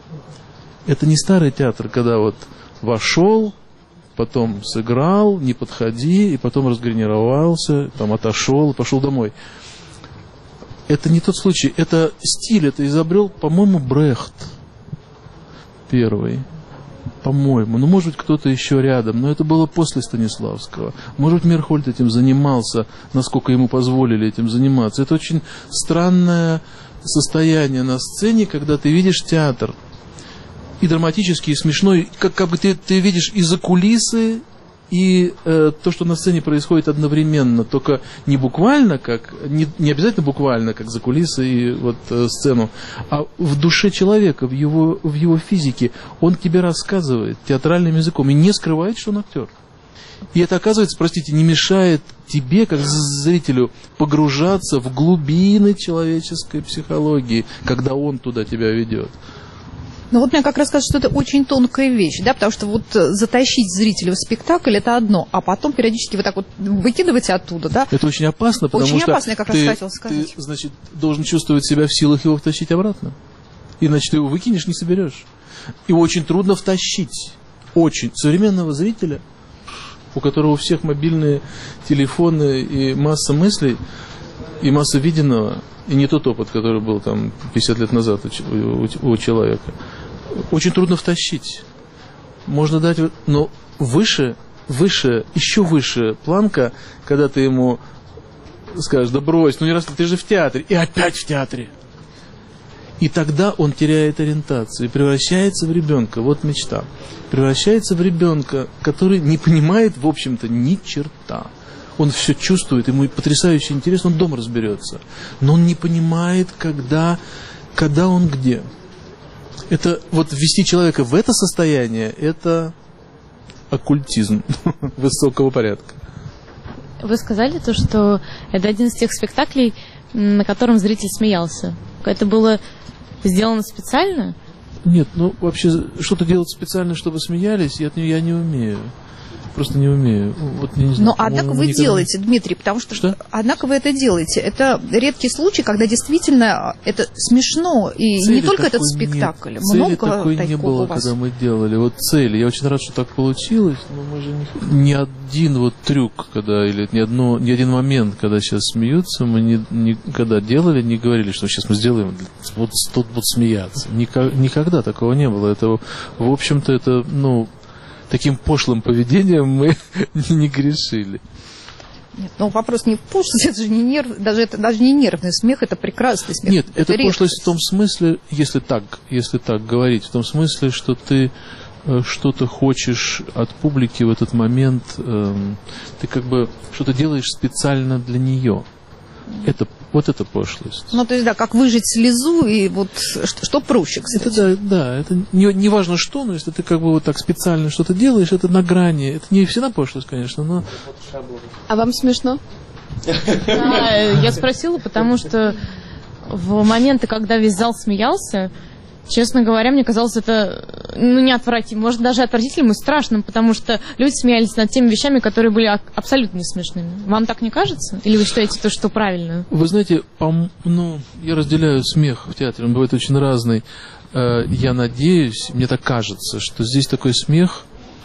Это не старый театр, когда вот вошел, потом сыграл, не подходи, и потом разгримировался, там отошел и пошел домой. Это не тот случай. Это стиль, это изобрел, по-моему, Брехт первый. По-моему. Ну, может быть, кто-то еще рядом, но это было после Станиславского. Может быть, Мирхольд этим занимался, насколько ему позволили этим заниматься. Это очень странное состояние на сцене, когда ты видишь театр. И драматический, и смешной, как, как бы ты, ты видишь и за кулисы, и э, то, что на сцене происходит одновременно, только не буквально, как, не, не обязательно буквально, как за кулисы и вот э, сцену, а в душе человека, в его, в его физике. Он тебе рассказывает театральным языком и не скрывает, что он актер. И это, оказывается, простите, не мешает тебе, как зрителю, погружаться в глубины человеческой психологии, когда он туда тебя ведет. Ну вот мне как раз кажется, что это очень тонкая вещь, да, потому что вот затащить зрителя в спектакль — это одно, а потом периодически вот так вот выкидывать оттуда, да. Это очень опасно, потому очень что опасно, я как ты, раз хотела сказать. Ты, значит, должен чувствовать себя в силах его втащить обратно. Иначе ты его выкинешь, не соберешь. Его очень трудно втащить. Очень. Современного зрителя, у которого у всех мобильные телефоны и масса мыслей, и масса виденного, и не тот опыт, который был там пятьдесят лет назад у, у, у человека. Очень трудно втащить. Можно дать, но выше, выше, еще выше планка, когда ты ему скажешь: да брось, ну не раз, ты же в театре, и опять в театре. И тогда он теряет ориентацию и превращается в ребенка. Вот мечта. Превращается в ребенка, который не понимает, в общем-то, ни черта. Он все чувствует, ему потрясающе интересно, он дома разберется. Но он не понимает, когда, когда он где. Это вот ввести человека в это состояние, это оккультизм высокого порядка. Вы сказали то, что это один из тех спектаклей, на котором зритель смеялся. Это было сделано специально? Нет, ну вообще что-то делать специально, чтобы смеялись, я, я не умею. Просто не умею. Вот, не знаю, Но однако вы никогда... делаете, Дмитрий, потому что, что однако вы это делаете. Это редкий случай, когда действительно это смешно. И цели не только этот нет. спектакль. Цели Много такой не было, когда мы делали. Вот цели. Я очень рад, что так получилось. Но мы же не... Ни один вот трюк, когда, или ни, одно, ни один момент, когда сейчас смеются, мы не, никогда делали, не говорили, что сейчас мы сделаем, вот тут будут смеяться. Никогда, никогда такого не было. Это, в общем-то, это, ну... Таким пошлым поведением мы не грешили. Нет, но вопрос не в пошлости, это же не нерв, даже это даже не нервный смех, это прекрасный смех. Нет, это, это пошлость редкость. в том смысле, если так, если так говорить, в том смысле, что ты э, что-то хочешь от публики в этот момент, э, ты как бы что-то делаешь специально для нее. Это, вот это пошлость. Ну, то есть, да, как выжать слезу, и вот что, что проще, кстати. Это, да, да, это не, не важно что, но если ты как бы вот так специально что-то делаешь, это на грани. Это не всегда пошлость, конечно, но... А вам смешно? Да, я спросила, потому что в моменты, когда весь зал смеялся, честно говоря, мне казалось это, ну, не отвратительным, может, даже отвратительным и страшным, потому что люди смеялись над теми вещами, которые были абсолютно не смешными. Вам так не кажется? Или вы считаете то, что правильно? Вы знаете, по, ну, я разделяю смех в театре, он бывает очень разный. Я надеюсь, мне так кажется, что здесь такой смех,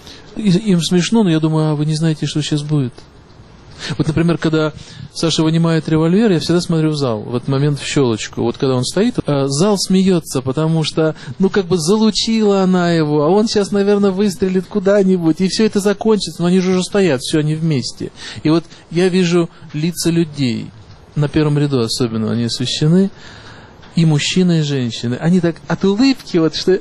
им смешно, но я думаю, а вы не знаете, что сейчас будет. Вот, например, когда Саша вынимает револьвер, я всегда смотрю в зал, в этот момент в щелочку. Вот когда он стоит, зал смеется, потому что, ну, как бы залучила она его, а он сейчас, наверное, выстрелит куда-нибудь, и все это закончится, но они же уже стоят, все, они вместе. И вот я вижу лица людей, на первом ряду особенно, они освещены, и мужчины, и женщины, они так от улыбки, вот что...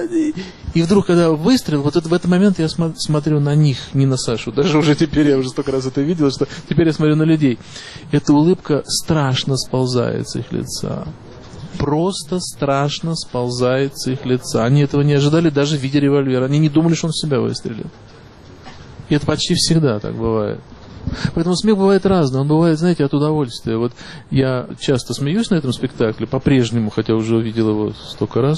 И вдруг, когда выстрел, вот это, в этот момент я см- смотрю на них, не на Сашу. Даже уже теперь, я уже столько раз это видел, что теперь я смотрю на людей. Эта улыбка страшно сползает с их лица. Просто страшно сползает с их лица. Они этого не ожидали, даже видя револьвер. Они не думали, что он в себя выстрелит. И это почти всегда так бывает. Поэтому смех бывает разный. Он бывает, знаете, от удовольствия. Вот я часто смеюсь на этом спектакле, по-прежнему, хотя уже увидел его столько раз.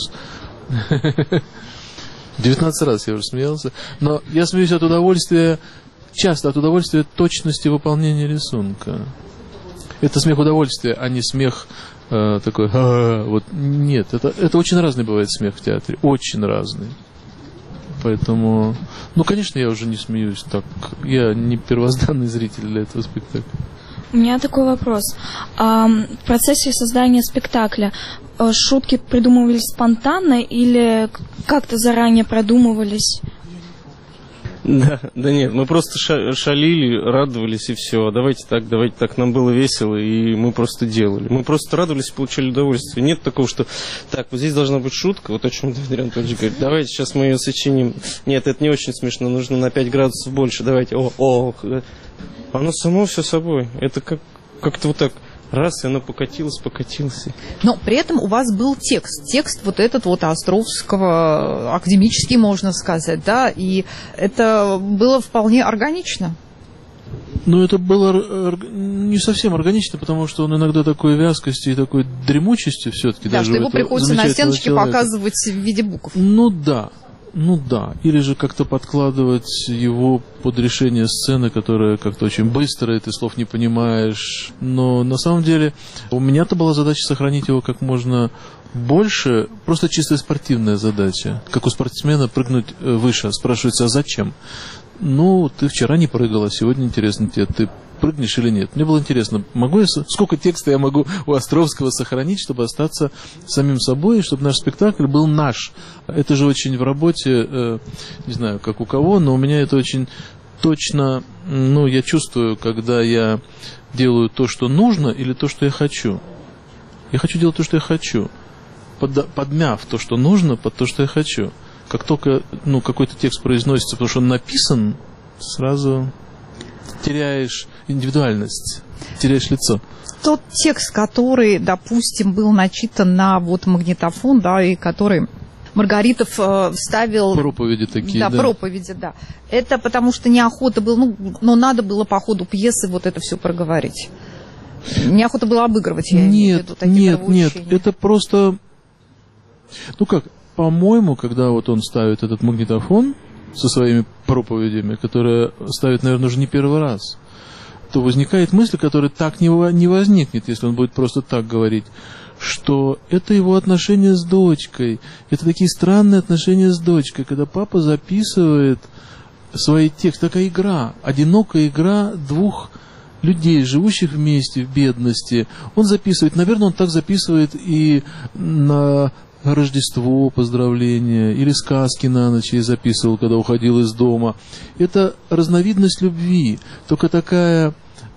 девятнадцать раз я уже смеялся. Но я смеюсь от удовольствия, часто от удовольствия точности выполнения рисунка. Это смех удовольствия, а не смех э, такой, а-а-а. Вот нет, это, это очень разный бывает смех в театре. Очень разный. Поэтому, ну, конечно, я уже не смеюсь так. Я не первозданный зритель для этого спектакля. У меня такой вопрос. А в процессе создания спектакля шутки придумывались спонтанно или как-то заранее продумывались? Да, да нет, мы просто шалили, радовались и все. Давайте так, давайте так, нам было весело, и мы просто делали. Мы просто радовались и получали удовольствие. Нет такого, что так, вот здесь должна быть шутка, вот о чем Дмитрий Анатольевич говорит. Давайте сейчас мы ее сочиним. Нет, это не очень смешно, нужно на пять градусов больше. Давайте, о, о, оно само все собой. Это как, как-то вот так. Раз, и оно покатилось, покатилось. Но при этом у вас был текст. Текст вот этот вот Островского, академический, можно сказать, да, и это было вполне органично. Ну, это было не совсем органично, потому что он иногда такой вязкости и такой дремучести все-таки. Да, даже что его приходится на стеночке человека показывать в виде букв. Ну, да. Ну да, или же как-то подкладывать его под решение сцены, которая как-то очень быстро, и ты слов не понимаешь. Но на самом деле у меня-то была задача сохранить его как можно больше, просто чисто спортивная задача. Как у спортсмена прыгнуть выше. Спрашивается, а зачем? Ну, ты вчера не прыгал, а сегодня интересно тебе, ты прыгнешь или нет. Мне было интересно, могу я, сколько текста я могу у Островского сохранить, чтобы остаться самим собой, и чтобы наш спектакль был наш. Это же очень в работе, э, не знаю, как у кого, но у меня это очень точно, ну, я чувствую, когда я делаю то, что нужно, или то, что я хочу. Я хочу делать то, что я хочу, под, подмяв то, что нужно, под то, что я хочу. Как только, ну, какой-то текст произносится, потому что он написан, сразу теряешь индивидуальность, теряешь лицо. Тот текст, который, допустим, был начитан на вот магнитофон, да, и который Маргаритов э, вставил... Проповеди такие, да. Да, проповеди, да. Это потому что неохота было, ну, но надо было по ходу пьесы вот это все проговорить. Неохота было обыгрывать, я нет, имею в виду, такие нет, нет, это просто... Ну как, по-моему, когда вот он ставит этот магнитофон со своими проповедями, которые ставит, наверное, уже не первый раз, то возникает мысль, которая так не, не возникнет, если он будет просто так говорить, что это его отношения с дочкой. Это такие странные отношения с дочкой, когда папа записывает свои тексты. Такая игра, одинокая игра двух людей, живущих вместе в бедности. Он записывает, наверное, он так записывает и на Рождество поздравления, или сказки на ночь я записывал, когда уходил из дома. Это разновидность любви, только такая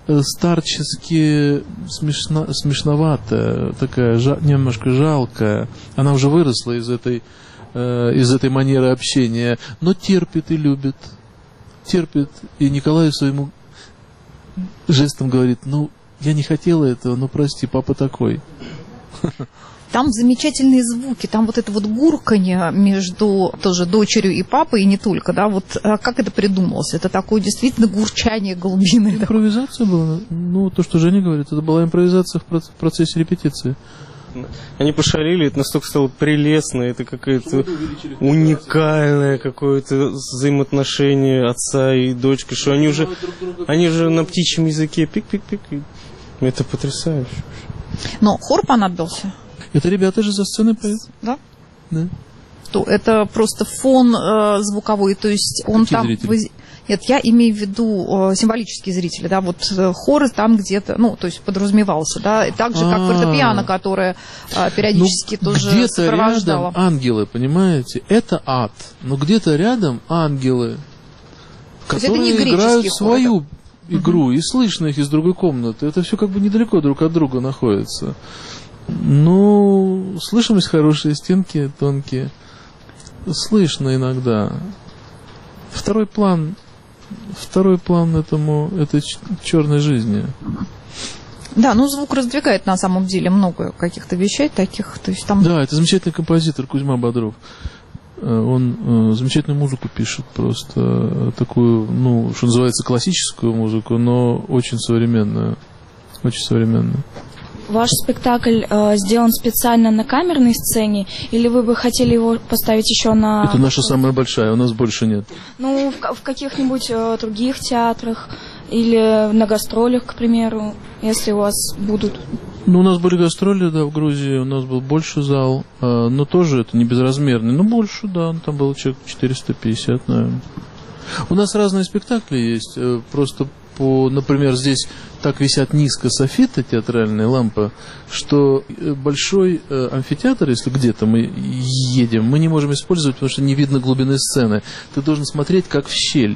старчески смешно, смешноватая, такая жа, немножко жалкая. Она уже выросла из этой, э, из этой манеры общения, но терпит и любит. Терпит. И Николаю своему жестом говорит: ну, я не хотела этого, но прости, папа такой. Там замечательные звуки, там вот это вот гурканье между тоже дочерью и папой, и не только, да, вот как это придумалось? Это такое действительно гурчание голубиное. Импровизация была. Ну, то, что Женя говорит, это была импровизация в процессе репетиции. Они пошалили, это настолько стало прелестно, это какое-то уникальное какое-то взаимоотношение отца и дочки, что они уже, они же на птичьем языке пик-пик-пик. Это потрясающе. Но хор понадобился. Это ребята же за сценой поют. Да? Да. То это просто фон э, звуковой, то есть он Какие там... зрители? Нет, я имею в виду э, символические зрители, да, вот э, хор там где-то, ну, то есть подразумевался, да, и так же, как А-а-а. фортепиано, которое э, периодически ну, тоже где-то сопровождало. рядом ангелы, понимаете? Это ад. Но где-то рядом ангелы, которые играют хор, свою это... игру, угу. И слышно их из другой комнаты. Это все как бы недалеко друг от друга находится. Ну, слышимость хорошая, стенки тонкие. Слышно иногда. Второй план, второй план этому, этой черной жизни. Да, ну звук раздвигает на самом деле много каких-то вещей таких. То есть там... Да, это замечательный композитор Кузьма Бодров. Он э, замечательную музыку пишет, просто такую, ну, что называется, классическую музыку, но очень современную. Очень современную. Ваш спектакль э, сделан специально на камерной сцене, или вы бы хотели его поставить еще на... Это наша самая большая, у нас больше нет. Ну, в, в каких-нибудь э, других театрах, или на гастролях, к примеру, если у вас будут... Ну, у нас были гастроли, да, в Грузии, у нас был больше зал, э, но тоже это не безразмерный, но больше, да, там было человек четыреста пятьдесят, наверное. У нас разные спектакли есть, э, просто... Например, здесь так висят низко софиты, театральные лампы, что большой э, амфитеатр, если где-то мы едем, мы не можем использовать, потому что не видно глубины сцены. Ты должен смотреть как в щель.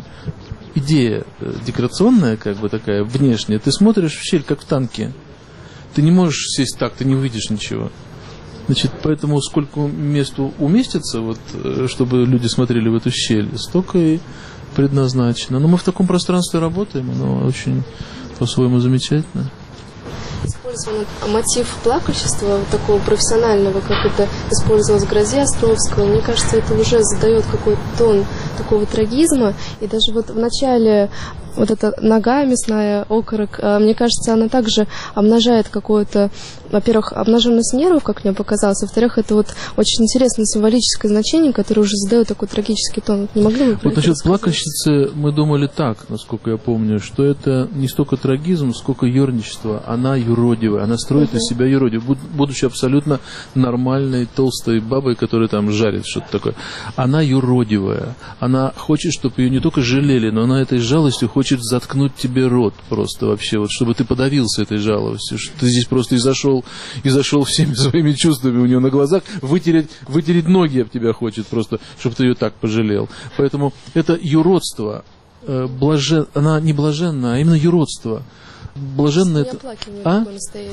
Идея э, декорационная, как бы такая, внешняя. Ты смотришь в щель, как в танке. Ты не можешь сесть так, ты не увидишь ничего. Значит, поэтому сколько месту уместится, вот, чтобы люди смотрели в эту щель, столько и предназначено. Но мы в таком пространстве работаем, оно очень по-своему замечательно. Использован мотив плакальщества, такого профессионального, как это использовалось в «Грозе» Островского. Мне кажется, это уже задает какой-то тон такого трагизма. И даже вот в начале вот эта нога мясная, окорок, мне кажется, она также обнажает какое-то, во-первых, обнаженность нервов, как мне показалось, а во-вторых, это вот очень интересное символическое значение, которое уже задает такой трагический тон. Не могли бы вот насчет плакальщицы мы думали так, насколько я помню, что это не столько трагизм, сколько юрничество. Она юродивая, она строит uh-huh. из себя юродивую, будучи абсолютно нормальной толстой бабой, которая там жарит что-то такое. Она юродивая. Она хочет, чтобы ее не только жалели, но она этой жалостью хочет хочет заткнуть тебе рот просто вообще, вот чтобы ты подавился этой жалостью, что ты здесь просто и зашел, и зашел всеми своими чувствами у нее на глазах, вытереть, вытереть ноги об тебя хочет просто, чтобы ты ее так пожалел. Поэтому это юродство, э, блажен, она не блаженна, а именно юродство. Блаженно это... А?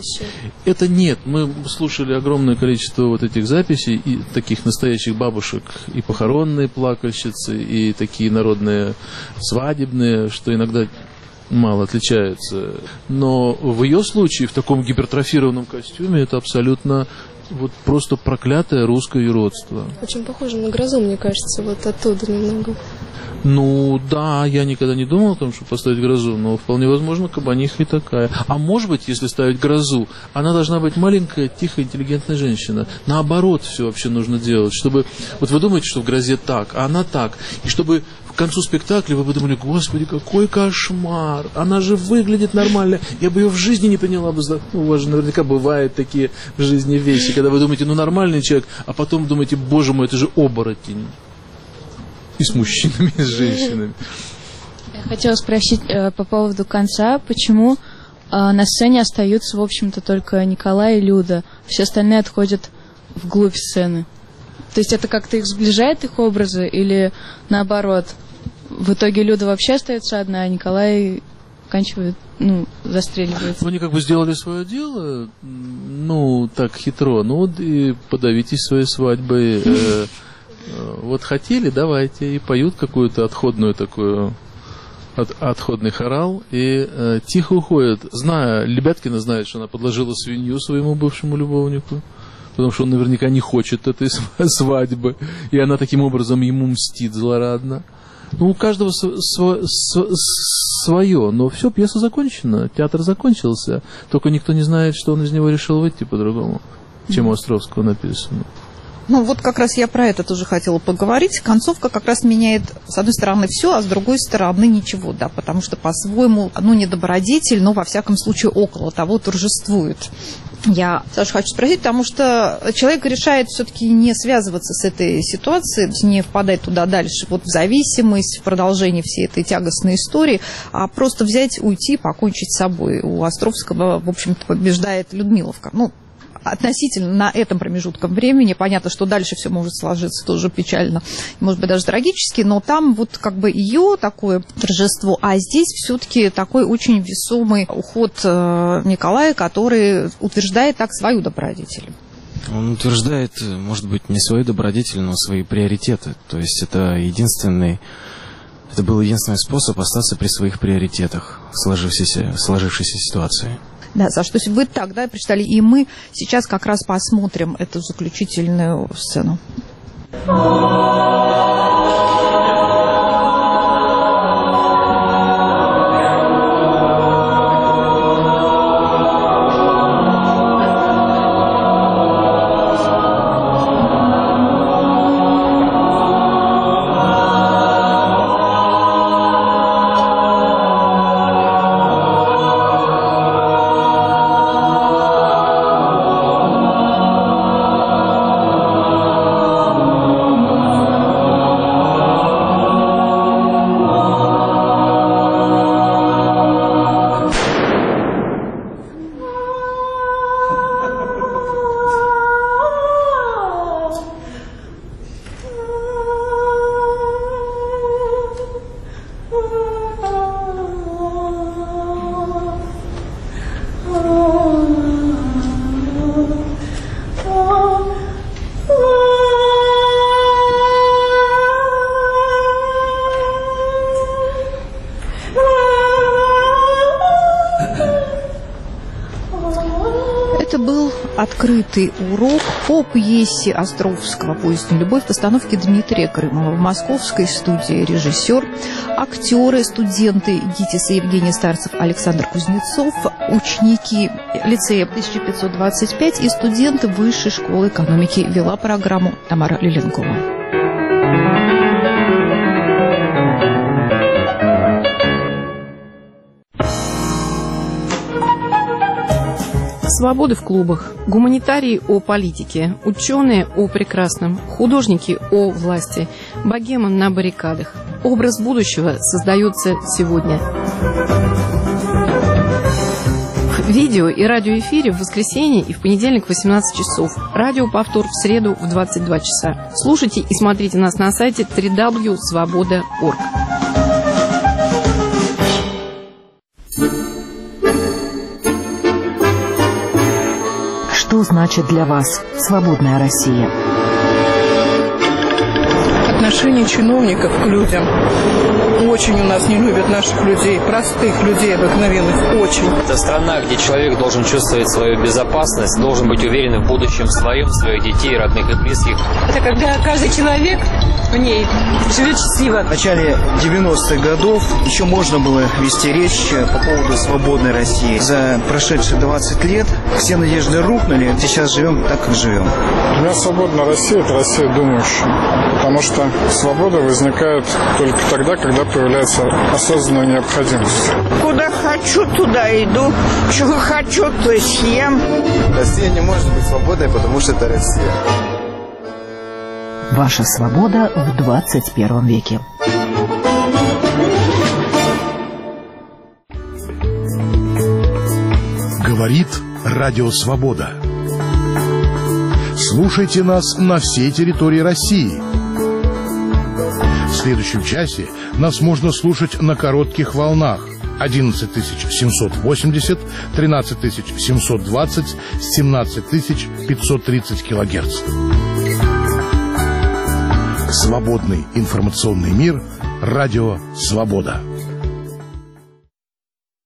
Это нет. Мы слушали огромное количество вот этих записей, и таких настоящих бабушек, и похоронные плакальщицы, и такие народные свадебные, что иногда мало отличаются. Но в ее случае, в таком гипертрофированном костюме, это абсолютно вот просто проклятое русское юродство. Очень похоже на грозу, мне кажется, вот оттуда немного. Ну, да, я никогда не думал о том, чтобы поставить грозу, но вполне возможно, кабаниха и такая. А может быть, если ставить грозу, она должна быть маленькая, тихая, интеллигентная женщина. Наоборот, все вообще нужно делать, чтобы... Вот вы думаете, что в грозе так, а она так. И чтобы к концу спектакля вы подумали: господи, какой кошмар, она же выглядит нормально. Я бы ее в жизни не приняла бы. Ну, у вас же наверняка бывают такие в жизни вещи, когда вы думаете, ну, нормальный человек, а потом думаете: боже мой, это же оборотень. И с мужчинами, и с женщинами. Я хотела спросить э, по поводу конца, почему э, на сцене остаются, в общем-то, только Николай и Люда, все остальные отходят вглубь сцены. То есть это как-то их сближает, их образы, или наоборот? В итоге Люда вообще остается одна, а Николай заканчивает, ну, застреливается. Ну, они как бы сделали свое дело, ну, так хитро, ну, вот и подавитесь своей свадьбой. Э, Вот хотели, давайте, и поют какую-то отходную такую, от, отходный хорал, и э, тихо уходят. Зная, Лебяткина знает, что она подложила свинью своему бывшему любовнику, потому что он наверняка не хочет этой свадьбы, и она таким образом ему мстит злорадно. Ну, у каждого св- св- свое, но все, пьеса закончена, театр закончился, только никто не знает, что он из него решил выйти по-другому, чем у Островского написано. Ну, вот как раз я про это тоже хотела поговорить. Концовка как раз меняет, с одной стороны, все, а с другой стороны, ничего, да, потому что по-своему, ну, не добродетель, но, во всяком случае, около того торжествует. Я, Саша, хочу спросить, потому что человек решает все-таки не связываться с этой ситуацией, не впадать туда дальше, вот в зависимость, в продолжение всей этой тягостной истории, а просто взять, уйти, покончить с собой. У Островского, в общем-то, побеждает Людмиловка. Ну, относительно на этом промежутке времени. Понятно, что дальше все может сложиться тоже печально, может быть, даже трагически, но там вот как бы ее такое торжество, а здесь все-таки такой очень весомый уход Николая, который утверждает так свою добродетель. Он утверждает, может быть, не свою добродетель, но свои приоритеты. То есть это единственный, это был единственный способ остаться при своих приоритетах в сложившейся, сложившейся ситуации. Да, Саш, то есть вы так, да, прочитали, и мы сейчас как раз посмотрим эту заключительную сцену. Открытый урок по пьесе Островского «Поздняя любовь» в постановке Дмитрия Крымова. В московской студии режиссер, актеры, студенты ГИТИСа Евгений Старцев, Александр Кузнецов, ученики лицея тысяча пятьсот двадцать пять и студенты Высшей школы экономики. Вела программу Тамара Лиленкова. Свободы в клубах, гуманитарии о политике, ученые о прекрасном, художники о власти, богема на баррикадах. Образ будущего создается сегодня. В видео и радиоэфире в воскресенье и в понедельник в восемнадцать часов. Радиоповтор в среду в двадцать два часа. Слушайте и смотрите нас на сайте дабл ю дабл ю дабл ю точка свобода точка орг. Что значит для вас свободная Россия? отношение чиновников к людям. Очень у нас не любят наших людей, простых людей обыкновенных, очень. Это страна, где человек должен чувствовать свою безопасность, должен быть уверен в будущем своем, своих детей, родных и близких. Это когда каждый человек в ней живет счастливо. В начале девяностых годов еще можно было вести речь по поводу свободной России. За прошедшие двадцать лет все надежды рухнули. Сейчас живем так, как живем. Для меня свободная Россия – это Россия думающая. Потому что свобода возникает только тогда, когда появляется осознанная необходимость. Куда хочу, туда иду. Чего хочу, то съем. Россия не может быть свободной, потому что это Россия. Ваша свобода в двадцать первом веке. Говорит Радио Свобода. Слушайте нас на всей территории России. В следующем часе нас можно слушать на коротких волнах одиннадцать тысяч семьсот восемьдесят, тринадцать тысяч семьсот двадцать, семнадцать тысяч пятьсот тридцать килогерц. Свободный информационный мир. Радио Свобода.